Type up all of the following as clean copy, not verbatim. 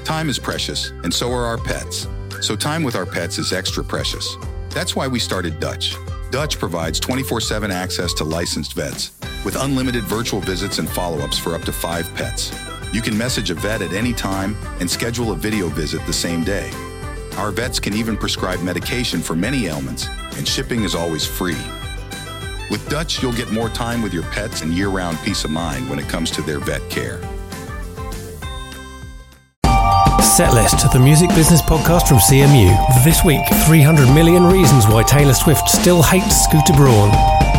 Time is precious, and so are our pets. So time with our pets is extra precious. That's why we started Dutch. Dutch provides 24/7 access to licensed vets, with unlimited virtual visits and follow-ups for up to 5 pets. You can message a vet at any time and schedule a video visit the same day. Our vets can even prescribe medication for many ailments, and shipping is always free. With Dutch, you'll get more time with your pets and year-round peace of mind when it comes to their vet care. Setlist, the music business podcast from CMU. This week, 300 million reasons why Taylor Swift still hates Scooter Braun.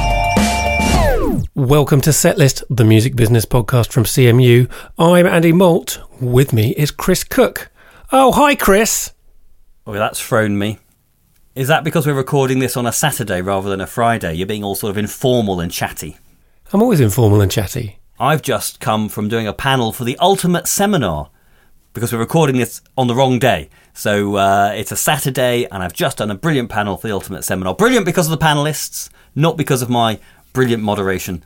Welcome to Setlist, the music business podcast from CMU. I'm Andy Malt. With me is Chris Cook. Oh, hi, Chris. Oh, that's thrown me. Is that because we're recording this on a Saturday rather than a Friday? You're being all sort of informal and chatty. I'm always informal and chatty. I've just come from doing a panel for the Ultimate Seminar, because we're recording this on the wrong day. So it's a Saturday, and I've just done a brilliant panel for the Ultimate Seminar. Brilliant because of the panellists, not because of my brilliant moderation.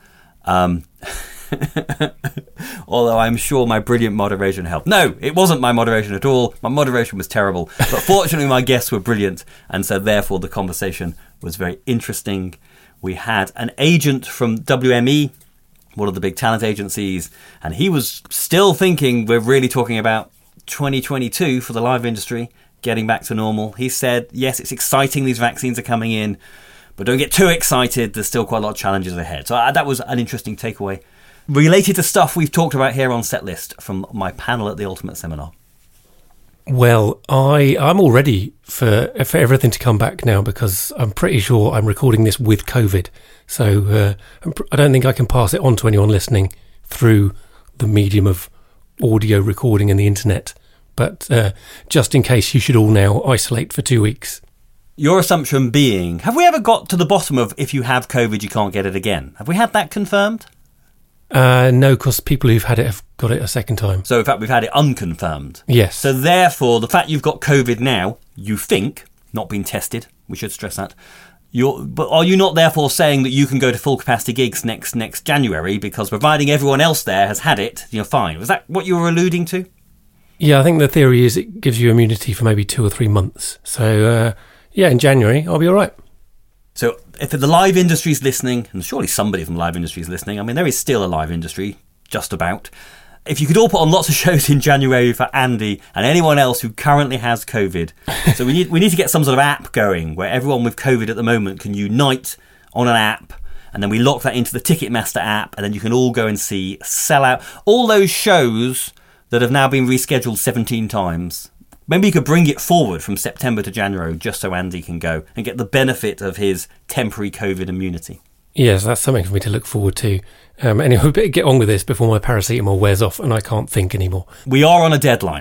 Although I'm sure my brilliant moderation helped. No, it wasn't my moderation at all. My moderation was terrible. But fortunately, my guests were brilliant, and so therefore the conversation was very interesting. We had an agent from WME, one of the big talent agencies, and he was still thinking we're really talking about 2022 for the live industry, getting back to normal. He said, yes, it's exciting, these vaccines are coming in, but don't get too excited, there's still quite a lot of challenges ahead. So that was an interesting takeaway, related to stuff we've talked about here on Setlist from my panel at the Ultimate Seminar. Well, I'm all ready for everything to come back now, because I'm pretty sure I'm recording this with COVID. So I don't think I can pass it on to anyone listening through the medium of audio recording and the internet. But just in case, you should all now isolate for 2 weeks. Your assumption being, have we ever got to the bottom of if you have COVID, you can't get it again? Have we had that confirmed? No, because people who've had it have got it a second time. So in fact, we've had it unconfirmed. Yes. So therefore, the fact you've got COVID now, you think, not been tested, we should stress that, but are you not therefore saying that you can go to full capacity gigs next January, because providing everyone else there has had it, you're fine? Was that what you were alluding to? Yeah, I think the theory is it gives you immunity for maybe 2 or 3 months. So yeah, in January, I'll be all right. So if the live industry is listening, and surely somebody from the live industry is listening, I mean, there is still a live industry, just about. If you could all put on lots of shows in January for Andy and anyone else who currently has COVID. So we need to get some sort of app going where everyone with COVID at the moment can unite on an app, and then we lock that into the Ticketmaster app, and then you can all go and sell out all those shows that have now been rescheduled 17 times. Maybe you could bring it forward from September to January just so Andy can go and get the benefit of his temporary COVID immunity. Yes, that's something for me to look forward to. Anyway, we better get on with this before my paracetamol wears off and I can't think anymore. We are on a deadline.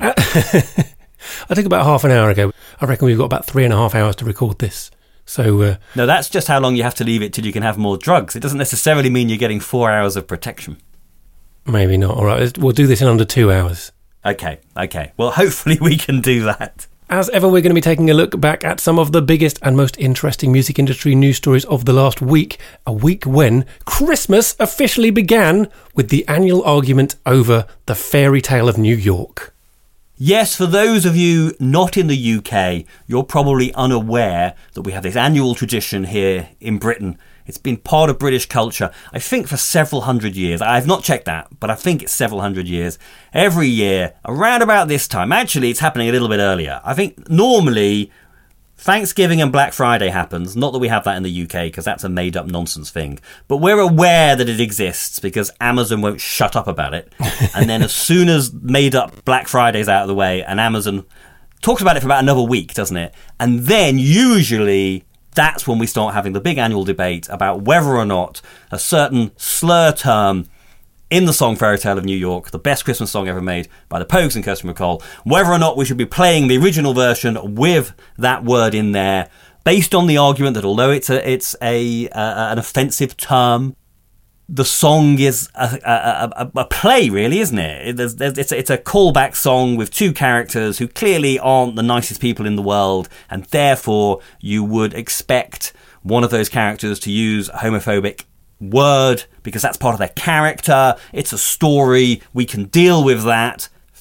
I took about half an hour ago. I reckon we've got about 3.5 hours to record this. So no, that's just how long you have to leave it till you can have more drugs. It doesn't necessarily mean you're getting 4 hours of protection. Maybe not. All right, we'll do this in under 2 hours. Okay. Well, hopefully we can do that. As ever, we're going to be taking a look back at some of the biggest and most interesting music industry news stories of the last week, a week when Christmas officially began with the annual argument over the Fairy Tale of New York. Yes, for those of you not in the UK, you're probably unaware that we have this annual tradition here in Britain. It's been part of British culture, I think, for several hundred years. I've not checked that, but I think it's several hundred years. Every year, around about this time, actually it's happening a little bit earlier. I think normally Thanksgiving and Black Friday happens, not that we have that in the UK because that's a made up nonsense thing, but we're aware that it exists because Amazon won't shut up about it. And then as soon as made up Black Friday's out of the way, and Amazon talks about it for about another week, doesn't it? And then usually that's when we start having the big annual debate about whether or not a certain slur term in the song Fairy Tale of New York, the best Christmas song ever made by the Pogues and Kirsty MacColl, whether or not we should be playing the original version with that word in there, based on the argument that although it's an offensive term, the song is a play, really, isn't it? It's a callback song with two characters who clearly aren't the nicest people in the world, and therefore you would expect one of those characters to use a homophobic word because that's part of their character. It's a story. We can deal with that.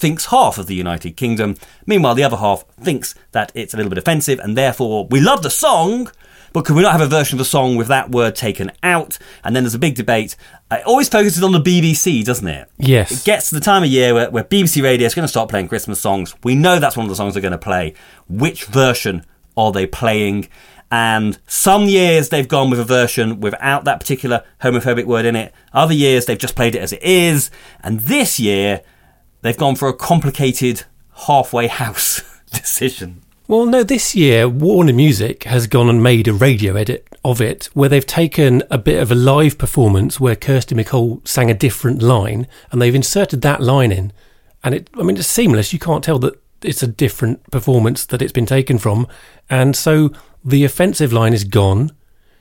thinks half of the United Kingdom. Meanwhile, the other half thinks that it's a little bit offensive, and therefore we love the song, but could we not have a version of the song with that word taken out? And then there's a big debate. It always focuses on the BBC, doesn't it? Yes. It gets to the time of year where BBC Radio is going to start playing Christmas songs. We know that's one of the songs they're going to play. Which version are they playing? And some years they've gone with a version without that particular homophobic word in it. Other years they've just played it as it is. And this year they've gone for a complicated halfway house decision. Well, no, this year Warner Music has gone and made a radio edit of it where they've taken a bit of a live performance where Kirsty MacColl sang a different line and they've inserted that line in. And it's seamless. You can't tell that it's a different performance that it's been taken from. And so the offensive line is gone.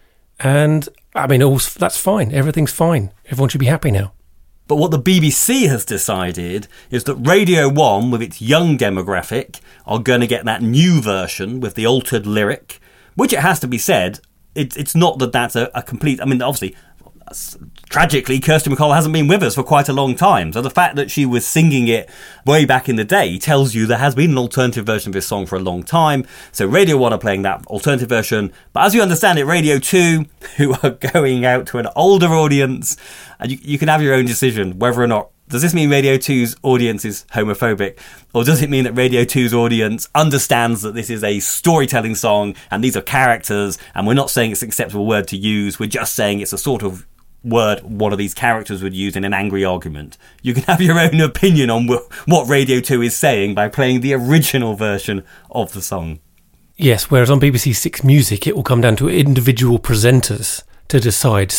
And, that's fine. Everything's fine. Everyone should be happy now. But what the BBC has decided is that Radio 1, with its young demographic, are going to get that new version with the altered lyric, which it has to be said, it's not that that's a complete... obviously, tragically, Kirsty MacColl hasn't been with us for quite a long time. So the fact that she was singing it way back in the day tells you there has been an alternative version of this song for a long time. So Radio 1 are playing that alternative version. But as you understand it, Radio 2, who are going out to an older audience, and you can have your own decision whether or not, does this mean Radio 2's audience is homophobic? Or does it mean that Radio 2's audience understands that this is a storytelling song and these are characters and we're not saying it's an acceptable word to use, we're just saying it's a sort of word one of these characters would use in an angry argument? You can have your own opinion on what Radio 2 is saying by playing the original version of the song. Yes, whereas on BBC Six Music it will come down to individual presenters to decide.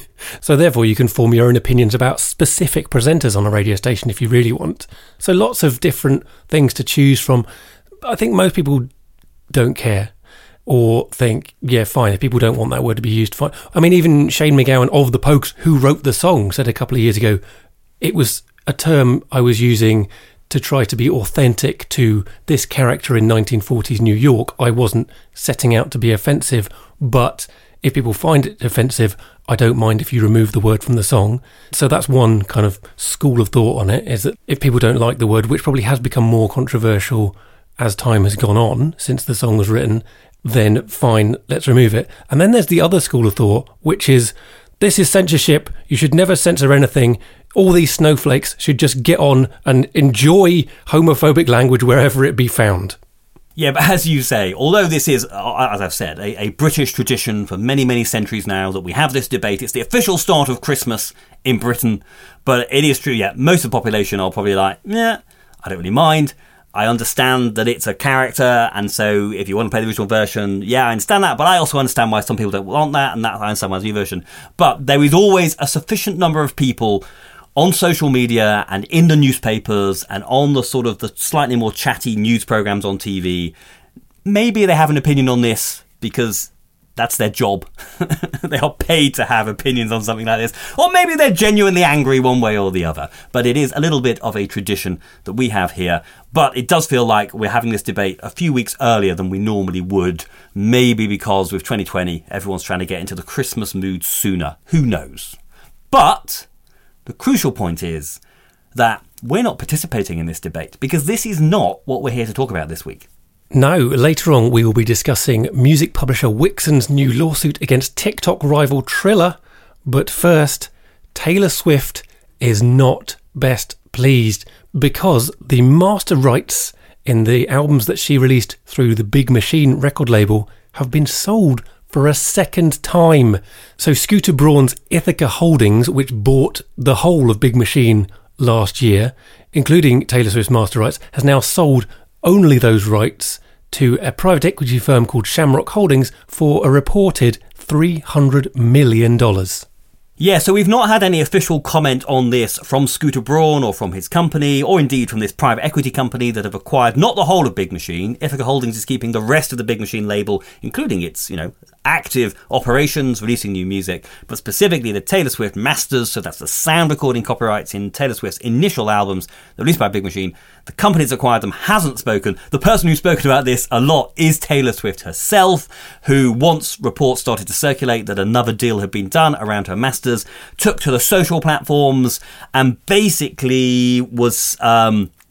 So therefore you can form your own opinions about specific presenters on a radio station if you really want. So lots of different things to choose from. I think most people don't care or think, yeah, fine, if people don't want that word to be used, fine. Even Shane MacGowan of The Pogues, who wrote the song, said a couple of years ago, it was a term I was using to try to be authentic to this character in 1940s New York. I wasn't setting out to be offensive, but if people find it offensive, I don't mind if you remove the word from the song. So that's one kind of school of thought on it, is that if people don't like the word, which probably has become more controversial as time has gone on since the song was written, then fine, let's remove it. And then there's the other school of thought, which is, this is censorship, you should never censor anything, all these snowflakes should just get on and enjoy homophobic language wherever it be found. Yeah, but as you say, although this is, as I've said, a British tradition for many, many centuries now that we have this debate, it's the official start of Christmas in Britain, but it is true, yeah, most of the population are probably like, yeah, I don't really mind. I understand that it's a character, and so if you want to play the original version, yeah, I understand that, but I also understand why some people don't want that, and that I understand why it's a new version. But there is always a sufficient number of people on social media and in the newspapers and on the sort of the slightly more chatty news programs on TV. Maybe they have an opinion on this because that's their job. They are paid to have opinions on something like this. Or maybe they're genuinely angry one way or the other. But it is a little bit of a tradition that we have here. But it does feel like we're having this debate a few weeks earlier than we normally would. Maybe because with 2020, everyone's trying to get into the Christmas mood sooner. Who knows? But the crucial point is that we're not participating in this debate because this is not what we're here to talk about this week. No, later on we will be discussing music publisher Wixen's new lawsuit against TikTok rival Triller. But first, Taylor Swift is not best pleased because the master rights in the albums that she released through the Big Machine record label have been sold for a second time. So Scooter Braun's Ithaca Holdings, which bought the whole of Big Machine last year, including Taylor Swift's master rights, has now sold only those rights to a private equity firm called Shamrock Holdings for a reported $300 million. Yeah, so we've not had any official comment on this from Scooter Braun or from his company, or indeed from this private equity company that have acquired not the whole of Big Machine. Ithaca Holdings is keeping the rest of the Big Machine label, including its, active operations, releasing new music, but specifically the Taylor Swift masters, so that's the sound recording copyrights in Taylor Swift's initial albums released by Big Machine. The company that's acquired them hasn't spoken. The person who's spoken about this a lot is Taylor Swift herself, who, once reports started to circulate that another deal had been done around her masters, took to the social platforms and basically was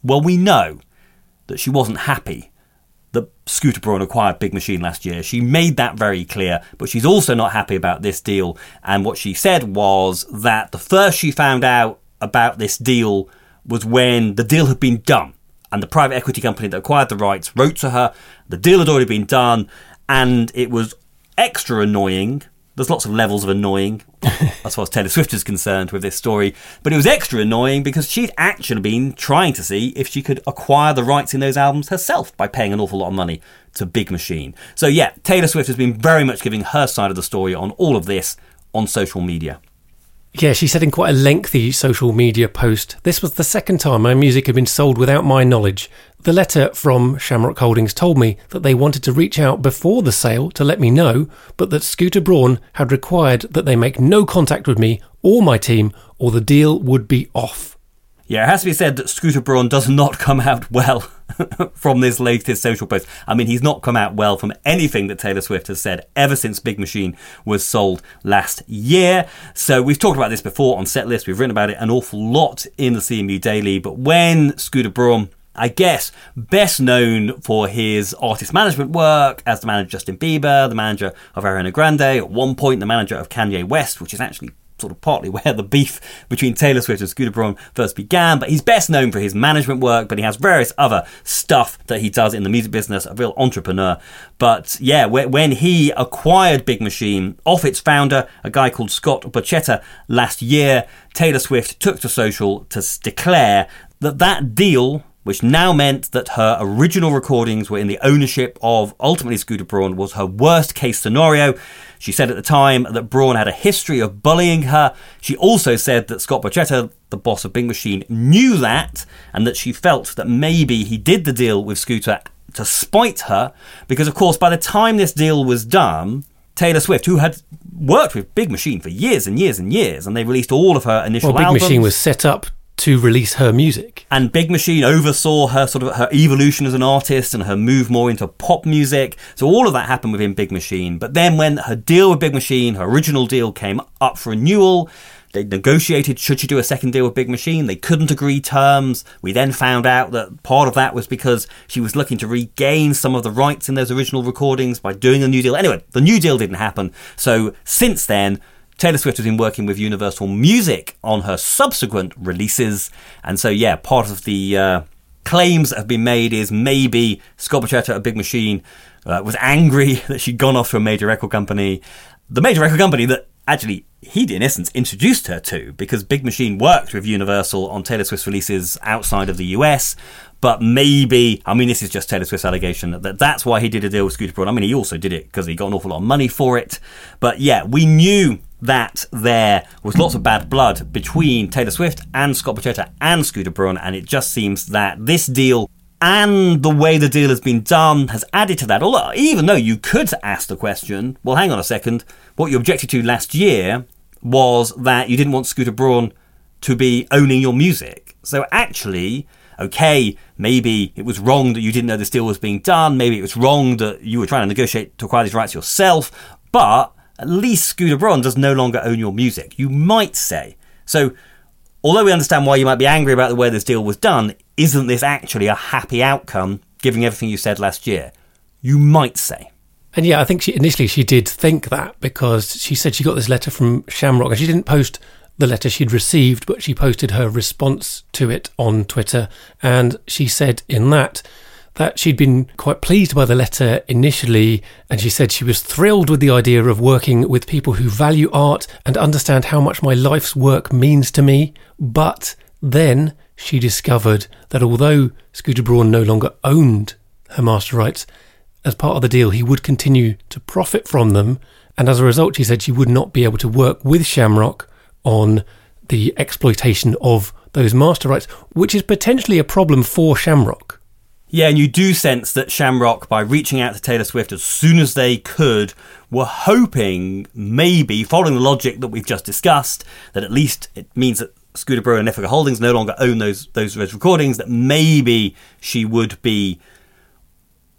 Well, we know that she wasn't happy that Scooter Braun acquired Big Machine last year. She made that very clear, but she's also not happy about this deal. And what she said was that the first she found out about this deal was when the deal had been done. And the private equity company that acquired the rights wrote to her. The deal had already been done, and it was extra annoying. There's lots of levels of annoying as far as Taylor Swift is concerned with this story. But it was extra annoying because she'd actually been trying to see if she could acquire the rights in those albums herself by paying an awful lot of money to Big Machine. So yeah, Taylor Swift has been very much giving her side of the story on all of this on social media. Yeah, she said in quite a lengthy social media post, "This was the second time my music had been sold without my knowledge. The letter from Shamrock Holdings told me that they wanted to reach out before the sale to let me know, but that Scooter Braun had required that they make no contact with me or my team, or the deal would be off." Yeah, it has to be said that Scooter Braun does not come out well from this latest social post. I mean, he's not come out well from anything that Taylor Swift has said ever since Big Machine was sold last year. So we've talked about this before on Setlist. We've written about it an awful lot in the CMU Daily. But when Scooter Braun, I guess, best known for his artist management work as the manager of Justin Bieber, the manager of Ariana Grande, at one point the manager of Kanye West, which is actually sort of partly where the beef between Taylor Swift and Scooter Braun first began, but he's best known for his management work, but he has various other stuff that he does in the music business, a real entrepreneur. But yeah, when he acquired Big Machine off its founder, a guy called Scott Borchetta, last year, Taylor Swift took to social to declare that that deal, which now meant that her original recordings were in the ownership of ultimately Scooter Braun, was her worst case scenario. She said at the time that Braun had a history of bullying her. She also said that Scott Borchetta, the boss of Big Machine, knew that, and that she felt that maybe he did the deal with Scooter to spite her, because of course by the time this deal was done, Taylor Swift, who had worked with Big Machine for years and years and years, and they released all of her initial albums. Big Machine was set up to release her music. And Big Machine oversaw her sort of her evolution as an artist and her move more into pop music. So all of that happened within Big Machine. But then when her deal with Big Machine, her original deal, came up for renewal, they negotiated, should she do a second deal with Big Machine? They couldn't agree terms. We then found out that part of that was because she was looking to regain some of the rights in those original recordings by doing a new deal. Anyway, the new deal didn't happen. So since then, Taylor Swift has been working with Universal Music on her subsequent releases. And so, yeah, part of the claims that have been made is maybe Scott Borchetta at Big Machine was angry that she'd gone off to a major record company. The major record company that actually he, in essence, introduced her to, because Big Machine worked with Universal on Taylor Swift's releases outside of the US. But maybe, I mean, this is just Taylor Swift's allegation, that's why he did a deal with Scooter Braun. I mean, he also did it because he got an awful lot of money for it. But yeah, we knew that there was lots of bad blood between Taylor Swift and Scott Borchetta and Scooter Braun, and it just seems that this deal and the way the deal has been done has added to that. Although, even though you could ask the question, well, hang on a second, what you objected to last year was that you didn't want Scooter Braun to be owning your music. So actually, okay, maybe it was wrong that you didn't know this deal was being done, maybe it was wrong that you were trying to negotiate to acquire these rights yourself, but at least Scooter Braun does no longer own your music, you might say. So, although we understand why you might be angry about the way this deal was done, isn't this actually a happy outcome, given everything you said last year? You might say. And yeah, I think initially she did think that, because she said she got this letter from Shamrock, and she didn't post the letter she'd received, but she posted her response to it on Twitter, and she said in that she'd been quite pleased by the letter initially, and she said she was thrilled with the idea of working with people who value art and understand how much my life's work means to me. But then she discovered that although Scooter Braun no longer owned her master rights, as part of the deal he would continue to profit from them, and as a result she said she would not be able to work with Shamrock on the exploitation of those master rights, which is potentially a problem for Shamrock. Yeah, and you do sense that Shamrock, by reaching out to Taylor Swift as soon as they could, were hoping, maybe, following the logic that we've just discussed, that at least it means that Scooter Braun and Ithaca Holdings no longer own those recordings, that maybe she would be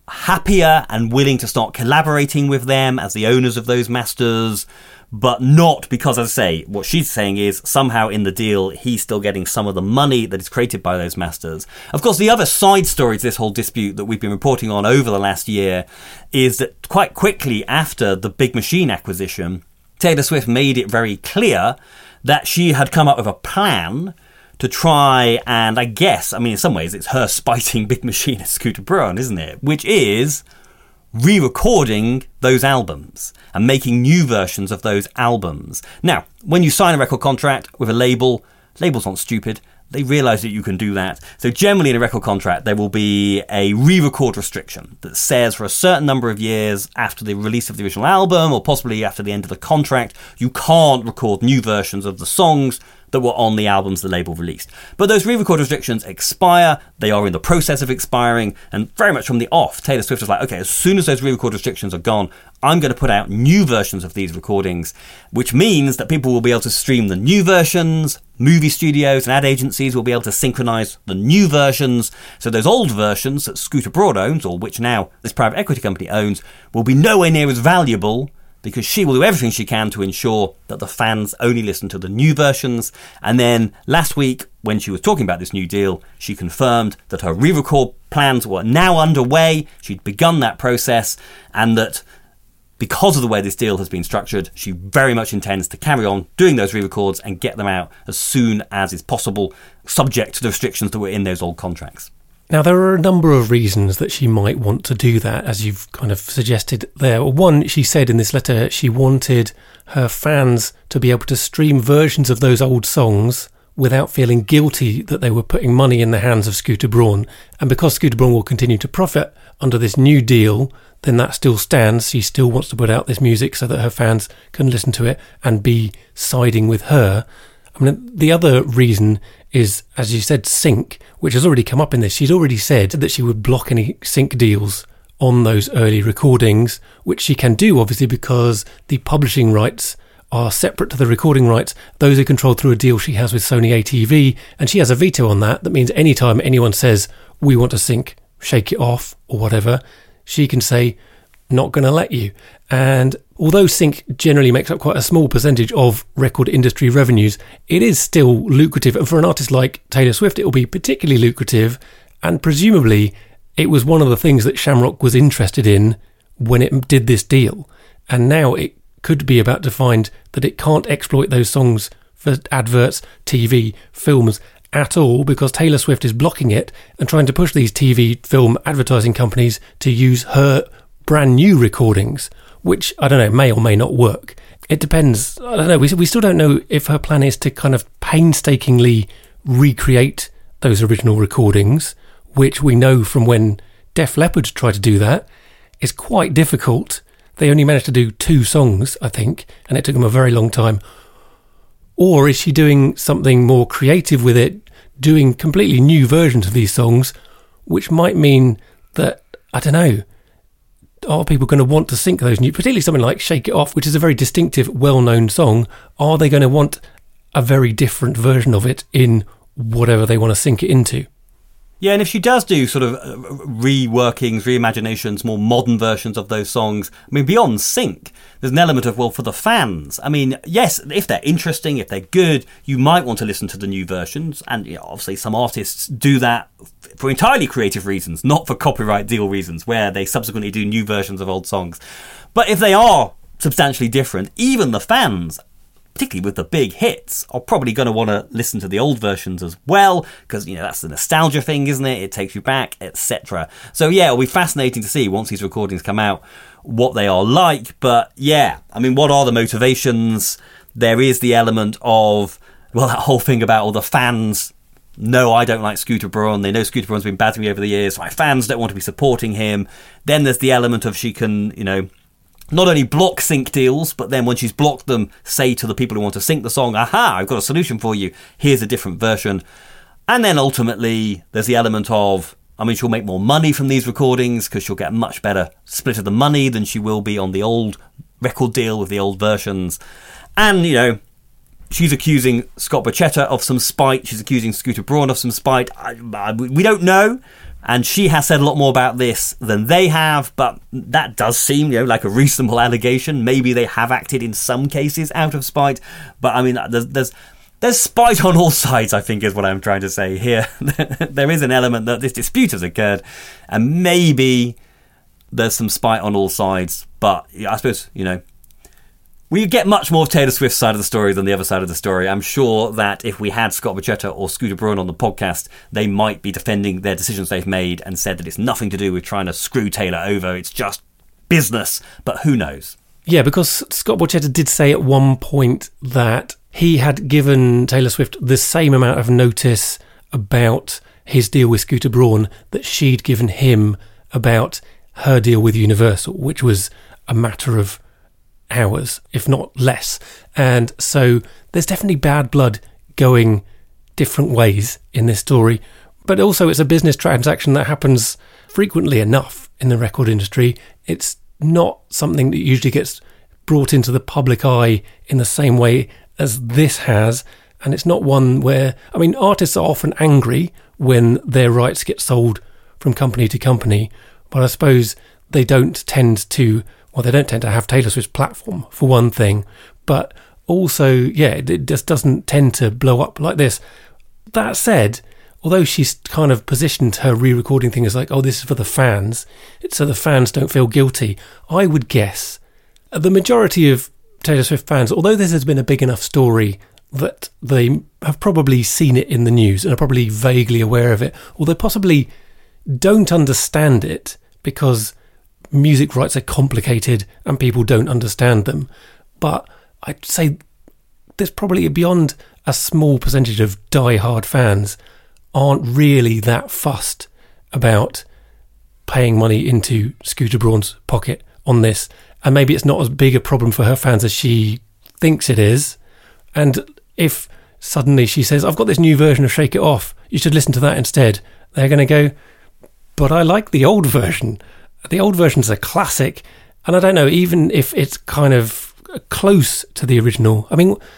happier and willing to start collaborating with them as the owners of those masters, but not because, as I say, what she's saying is somehow in the deal he's still getting some of the money that is created by those masters. Of course, the other side story to this whole dispute that we've been reporting on over the last year is that quite quickly after the Big Machine acquisition, Taylor Swift made it very clear that she had come up with a plan to try and, I guess, I mean, in some ways it's her spiting Big Machine and Scooter Braun, isn't it? Which is re-recording those albums and making new versions of those albums. Now, when you sign a record contract with a label, labels aren't stupid. They realise that you can do that. So generally in a record contract, there will be a re-record restriction that says for a certain number of years after the release of the original album, or possibly after the end of the contract, you can't record new versions of the songs that were on the albums the label released. But those re-record restrictions expire. They are in the process of expiring. And very much from the off, Taylor Swift was like, okay, as soon as those re-record restrictions are gone, I'm going to put out new versions of these recordings, which means that people will be able to stream the new versions. Movie studios and ad agencies will be able to synchronize the new versions. So those old versions that Scooter Braun owns, or which now this private equity company owns, will be nowhere near as valuable, because she will do everything she can to ensure that the fans only listen to the new versions. And then last week, when she was talking about this new deal, she confirmed that her re-record plans were now underway. She'd begun that process, and that because of the way this deal has been structured, she very much intends to carry on doing those re-records and get them out as soon as is possible, subject to the restrictions that were in those old contracts. Now, there are a number of reasons that she might want to do that, as you've kind of suggested there. One, she said in this letter she wanted her fans to be able to stream versions of those old songs without feeling guilty that they were putting money in the hands of Scooter Braun. And because Scooter Braun will continue to profit under this new deal, then that still stands. She still wants to put out this music so that her fans can listen to it and be siding with her. I mean, the other reason is, as you said, sync, which has already come up in this. She's already said that she would block any sync deals on those early recordings, which she can do, obviously, because the publishing rights are separate to the recording rights. Those are controlled through a deal she has with Sony ATV, and she has a veto on that. That means anytime anyone says, we want to sync, Shake It Off, or whatever, she can say, not going to let you. And although sync generally makes up quite a small percentage of record industry revenues, it is still lucrative. And for an artist like Taylor Swift, it will be particularly lucrative. And presumably, it was one of the things that Shamrock was interested in when it did this deal. And now it could be about to find that it can't exploit those songs for adverts, TV, films at all, because Taylor Swift is blocking it and trying to push these TV, film, advertising companies to use her brand new recordings, which, I don't know, may or may not work. It depends. I don't know. We still don't know if her plan is to kind of painstakingly recreate those original recordings, which we know from when Def Leppard tried to do that is quite difficult. They only managed to do 2 songs, I think, and it took them a very long time. Or is she doing something more creative with it, doing completely new versions of these songs, which might mean that, I don't know, are people going to want to sync those new, particularly something like Shake It Off, which is a very distinctive, well-known song? Are they going to want a very different version of it in whatever they want to sync it into? Yeah, and if she does do sort of reworkings, reimaginations, more modern versions of those songs, I mean, beyond sync, there's an element of, well, for the fans. I mean, yes, if they're interesting, if they're good, you might want to listen to the new versions. And you know, obviously some artists do that for entirely creative reasons, not for copyright deal reasons, where they subsequently do new versions of old songs. But if they are substantially different, even the fans, particularly with the big hits, are probably going to want to listen to the old versions as well, because, you know, that's the nostalgia thing, isn't it? It takes you back, etc. So yeah, it'll be fascinating to see once these recordings come out what they are like. But yeah, I mean, what are the motivations? There is the element of, well, that whole thing about all the fans. No, I don't like Scooter Braun. They know Scooter Braun's been bad to me over the years. My fans don't want to be supporting him. Then there's the element of she can, you know, not only block sync deals, but then when she's blocked them, say to the people who want to sync the song, aha, I've got a solution for you. Here's a different version. And then ultimately, there's the element of, I mean, she'll make more money from these recordings because she'll get a much better split of the money than she will be on the old record deal with the old versions. And, you know, she's accusing Scott Borchetta of some spite. She's accusing Scooter Braun of some spite. We don't know. And she has said a lot more about this than they have, but that does seem, like a reasonable allegation. Maybe they have acted in some cases out of spite, but I mean, there's spite on all sides, I think, is what I'm trying to say here. There is an element that this dispute has occurred, and maybe there's some spite on all sides, but I suppose, we get much more of Taylor Swift's side of the story than the other side of the story. I'm sure that if we had Scott Borchetta or Scooter Braun on the podcast, they might be defending their decisions they've made and said that it's nothing to do with trying to screw Taylor over. It's just business. But who knows? Yeah, because Scott Borchetta did say at one point that he had given Taylor Swift the same amount of notice about his deal with Scooter Braun that she'd given him about her deal with Universal, which was a matter of hours, if not less. And so there's definitely bad blood going different ways in this story. But also it's a business transaction that happens frequently enough in the record industry. It's not something that usually gets brought into the public eye in the same way as this has. And it's not one where, artists are often angry when their rights get sold from company to company. But I suppose they don't tend to have Taylor Swift's platform, for one thing, but also, it just doesn't tend to blow up like this. That said, although she's kind of positioned her re-recording thing as like, oh, this is for the fans, so the fans don't feel guilty, I would guess the majority of Taylor Swift fans, although this has been a big enough story that they have probably seen it in the news and are probably vaguely aware of it, or they possibly don't understand it because music rights are complicated and people don't understand them. But I'd say there's probably beyond a small percentage of die-hard fans aren't really that fussed about paying money into Scooter Braun's pocket on this. And maybe it's not as big a problem for her fans as she thinks it is. And if suddenly she says, I've got this new version of Shake It Off, you should listen to that instead, they're going to go, but I like the old version. The old version's a classic, and I don't know, even if it's kind of close to the original.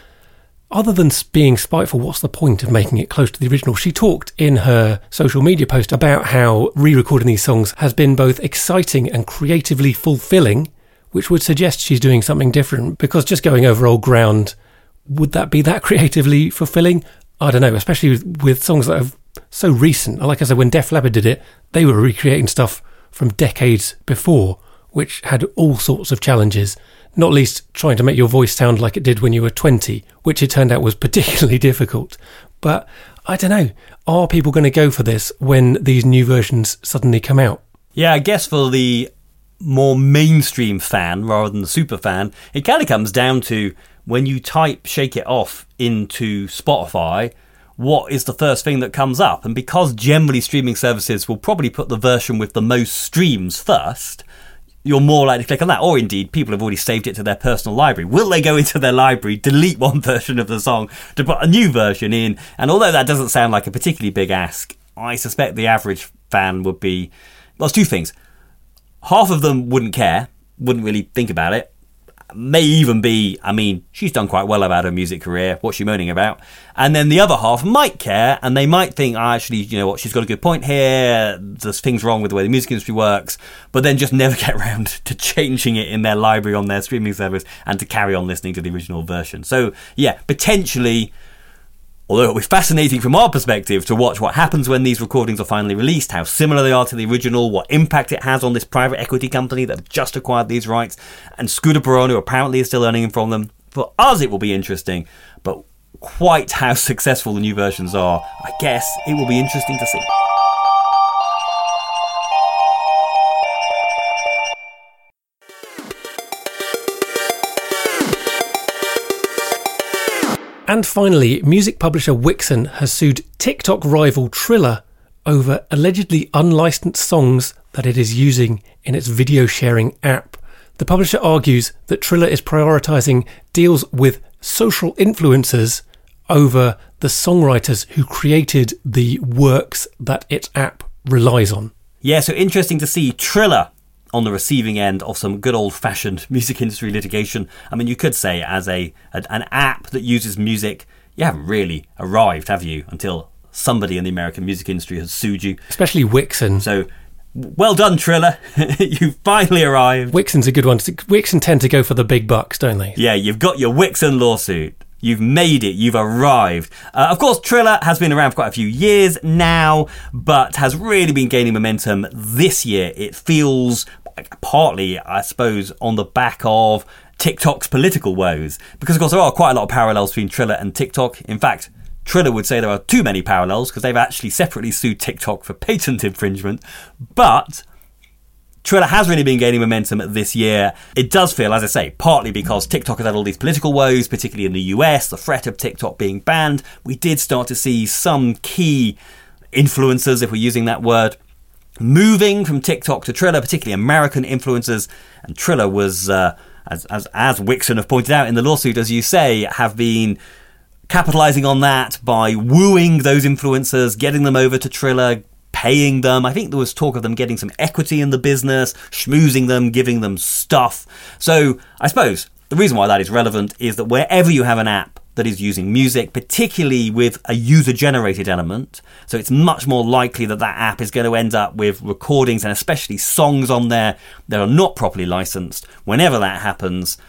Other than being spiteful, what's the point of making it close to the original? She talked in her social media post about how re-recording these songs has been both exciting and creatively fulfilling, which would suggest she's doing something different, because just going over old ground, would that be that creatively fulfilling? I don't know, especially with songs that are so recent. Like I said, when Def Leppard did it, they were recreating stuff from decades before, which had all sorts of challenges, not least trying to make your voice sound like it did when you were 20, which it turned out was particularly difficult. But I don't know, are people going to go for this when these new versions suddenly come out? Yeah, I guess for the more mainstream fan rather than the super fan, it kind of comes down to when you type Shake It Off into Spotify, what is the first thing that comes up? And because generally streaming services will probably put the version with the most streams first, you're more likely to click on that. Or indeed, people have already saved it to their personal library. Will they go into their library, delete one version of the song to put a new version in? And although that doesn't sound like a particularly big ask, I suspect the average fan would be... Well, it's two things. Half of them wouldn't care, wouldn't really think about it. May even be, she's done quite well about her music career, what's she moaning about? And then the other half might care, and they might think, actually, you know what, she's got a good point here, there's things wrong with the way the music industry works, but then just never get around to changing it in their library on their streaming service and to carry on listening to the original version. So, yeah, potentially, although it'll be fascinating from our perspective to watch what happens when these recordings are finally released, how similar they are to the original, what impact it has on this private equity company that have just acquired these rights, and Scooter Braun, who apparently is still earning from them. For us, it will be interesting, but quite how successful the new versions are, I guess it will be interesting to see. And finally, music publisher Wixen has sued TikTok rival Triller over allegedly unlicensed songs that it is using in its video sharing app. The publisher argues that Triller is prioritising deals with social influencers over the songwriters who created the works that its app relies on. Yeah, so interesting to see Triller on the receiving end of some good old-fashioned music industry litigation. You could say as an app that uses music, you haven't really arrived, have you, until somebody in the American music industry has sued you. Especially Wixen. So, well done, Triller. You've finally arrived. Wixen's a good one. Wixen tend to go for the big bucks, don't they? Yeah, you've got your Wixen lawsuit. You've made it. You've arrived. Of course, Triller has been around for quite a few years now, but has really been gaining momentum this year. It feels partly, I suppose, on the back of TikTok's political woes. Because, of course, there are quite a lot of parallels between Triller and TikTok. In fact, Triller would say there are too many parallels because they've actually separately sued TikTok for patent infringement. But Triller has really been gaining momentum this year. It does feel, as I say, partly because TikTok has had all these political woes, particularly in the US, the threat of TikTok being banned. We did start to see some key influencers, if we're using that word, moving from TikTok to Triller, particularly American influencers. And Triller was, as Wixen have pointed out in the lawsuit, as you say, have been capitalising on that by wooing those influencers, getting them over to Triller, paying them. I think there was talk of them getting some equity in the business, schmoozing them, giving them stuff. So I suppose the reason why that is relevant is that wherever you have an app that is using music, particularly with a user-generated element, so it's much more likely that that app is going to end up with recordings and especially songs on there that are not properly licensed. Whenever that happens,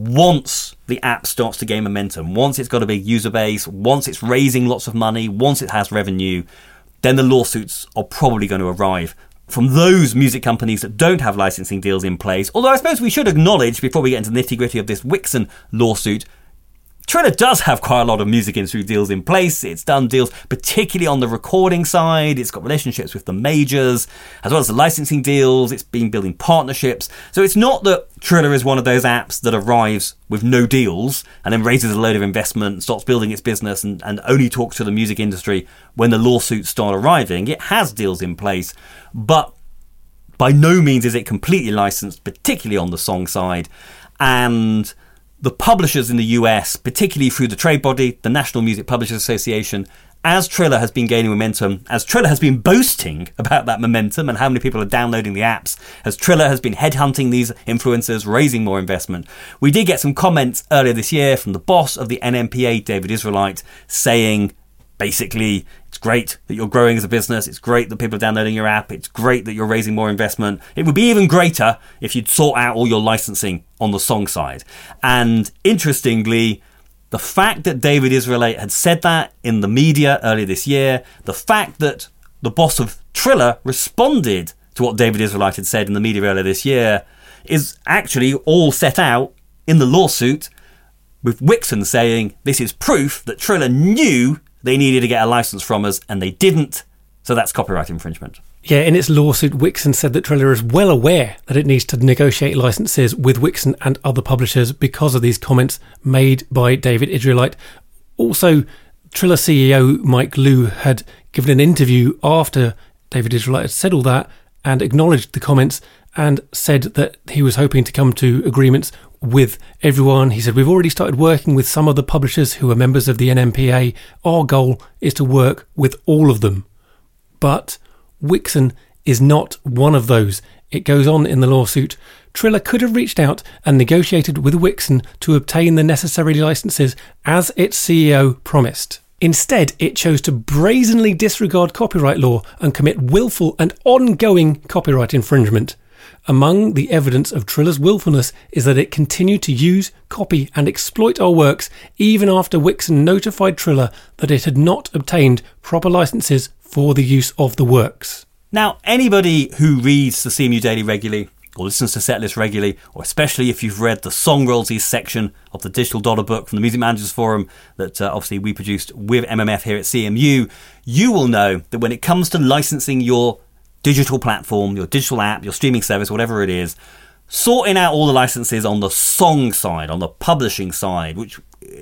once the app starts to gain momentum, once it's got a big user base, once it's raising lots of money, once it has revenue, then the lawsuits are probably going to arrive from those music companies that don't have licensing deals in place. Although I suppose we should acknowledge, before we get into the nitty-gritty of this Wixen lawsuit, Triller does have quite a lot of music industry deals in place. It's done deals particularly on the recording side. It's got relationships with the majors, as well as the licensing deals. It's been building partnerships. So it's not that Triller is one of those apps that arrives with no deals and then raises a load of investment, starts building its business and only talks to the music industry when the lawsuits start arriving. It has deals in place, but by no means is it completely licensed, particularly on the song side. And the publishers in the US, particularly through the trade body, the National Music Publishers Association, as Triller has been gaining momentum, as Triller has been boasting about that momentum and how many people are downloading the apps, as Triller has been headhunting these influencers, raising more investment. We did get some comments earlier this year from the boss of the NMPA, David Israelite, saying, basically, it's great that you're growing as a business. It's great that people are downloading your app. It's great that you're raising more investment. It would be even greater if you'd sort out all your licensing on the song side. And interestingly, the fact that David Israelite had said that in the media earlier this year, the fact that the boss of Triller responded to what David Israelite had said in the media earlier this year is actually all set out in the lawsuit, with Wixen saying this is proof that Triller knew they needed to get a license from us and they didn't, so that's copyright infringement. Yeah, in its lawsuit, Wixen said that Triller is well aware that it needs to negotiate licenses with Wixen and other publishers because of these comments made by David Israelite. Also, Triller CEO Mike Lew had given an interview after David Israelite had said all that and acknowledged the comments and said that he was hoping to come to agreements with everyone. He said, we've already started working with some of the publishers who are members of the NMPA. Our goal is to work with all of them. But Wixen is not one of those. It goes on in the lawsuit. Triller could have reached out and negotiated with Wixen to obtain the necessary licenses as its CEO promised. Instead, it chose to brazenly disregard copyright law and commit willful and ongoing copyright infringement. Among the evidence of Triller's willfulness is that it continued to use, copy and exploit our works even after Wixen notified Triller that it had not obtained proper licenses for the use of the works. Now, anybody who reads the CMU Daily regularly or listens to Setlist regularly, or especially if you've read the Song Royalties section of the Digital Dollar book from the Music Managers Forum that obviously we produced with MMF here at CMU, you will know that when it comes to licensing your digital platform, your digital app, your streaming service, whatever it is, sorting out all the licenses on the song side, on the publishing side, which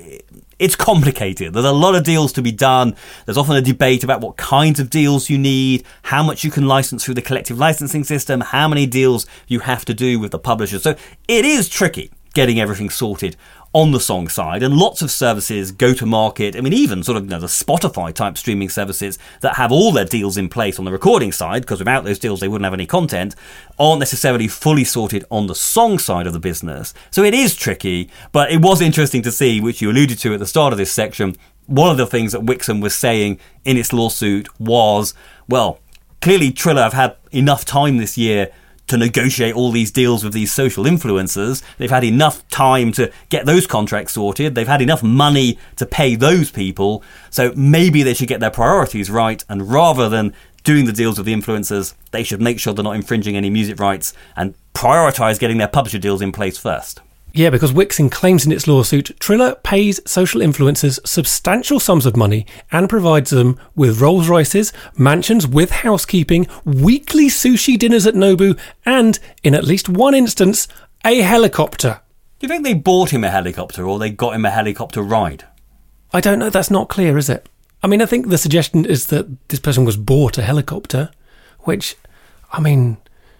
it's complicated. There's a lot of deals to be done. There's often a debate about what kinds of deals you need, how much you can license through the collective licensing system, how many deals you have to do with the publishers. So it is tricky getting everything sorted on the song side, and lots of services go to market. I mean, even sort of the Spotify type streaming services that have all their deals in place on the recording side, because without those deals they wouldn't have any content, aren't necessarily fully sorted on the song side of the business. So it is tricky, but it was interesting to see, which you alluded to at the start of this section, one of the things that Wixom was saying in its lawsuit was, well, clearly Triller have had enough time this year to negotiate all these deals with these social influencers. They've had enough time to get those contracts sorted. They've had enough money to pay those people. So maybe they should get their priorities right. And rather than doing the deals with the influencers, they should make sure they're not infringing any music rights and prioritise getting their publisher deals in place first. Yeah, because Wixom claims in its lawsuit, Triller pays social influencers substantial sums of money and provides them with Rolls Royces, mansions with housekeeping, weekly sushi dinners at Nobu, and, in at least one instance, a helicopter. Do you think they bought him a helicopter or they got him a helicopter ride? I don't know. That's not clear, is it? I mean, I think the suggestion is that this person was bought a helicopter, which, I mean,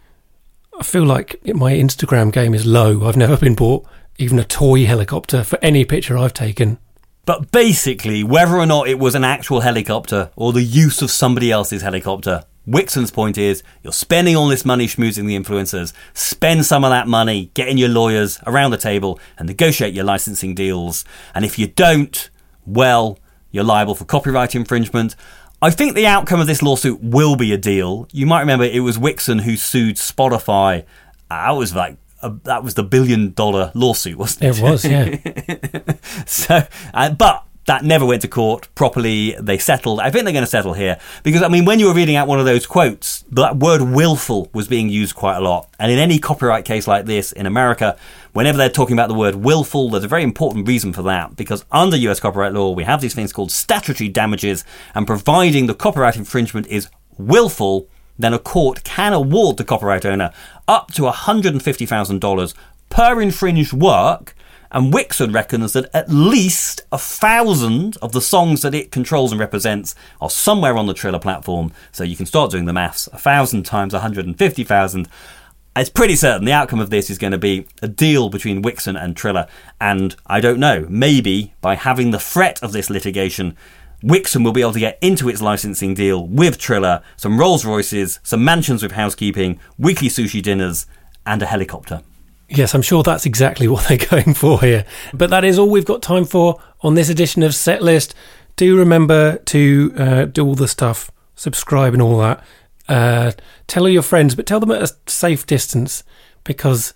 I feel like my Instagram game is low. I've never been bought even a toy helicopter for any picture I've taken. But basically, whether or not it was an actual helicopter or the use of somebody else's helicopter, Wixom's point is, you're spending all this money schmoozing the influencers. Spend some of that money getting your lawyers around the table and negotiate your licensing deals. And if you don't, well, you're liable for copyright infringement. I think the outcome of this lawsuit will be a deal. You might remember it was Wixom who sued Spotify. That was the $1 billion lawsuit, wasn't it? It was, yeah. So, but that never went to court properly. They settled. I think they're going to settle here. Because, I mean, when you were reading out one of those quotes, that word willful was being used quite a lot. And in any copyright case like this in America, whenever they're talking about the word willful, there's a very important reason for that. Because under US copyright law, we have these things called statutory damages. And providing the copyright infringement is willful, then a court can award the copyright owner up to $150,000 per infringed work. And Wixom reckons that at least 1,000 of the songs that it controls and represents are somewhere on the Triller platform. So you can start doing the maths. 1,000 times 150,000. It's pretty certain the outcome of this is going to be a deal between Wixom and Triller. And I don't know, maybe by having the threat of this litigation, Wixom will be able to get into its licensing deal with Triller some Rolls Royces, some mansions with housekeeping, weekly sushi dinners, and a helicopter. Yes, I'm sure that's exactly what they're going for here. But that is all we've got time for on this edition of Setlist. Do remember to do all the stuff, subscribe and all that. Tell all your friends, but tell them at a safe distance, because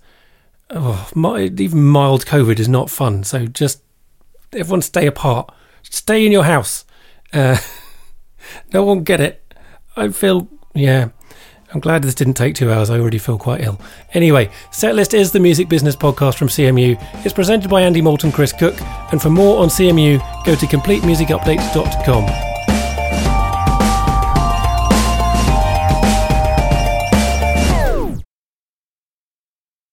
even mild COVID is not fun. So just everyone stay apart. Stay in your house. No one get it. I feel, I'm glad this didn't take 2 hours. I already feel quite ill. Anyway, Setlist is the music business podcast from CMU. It's presented by Andy Moulton, Chris Cook. And for more on CMU, go to CompleteMusicUpdate.com.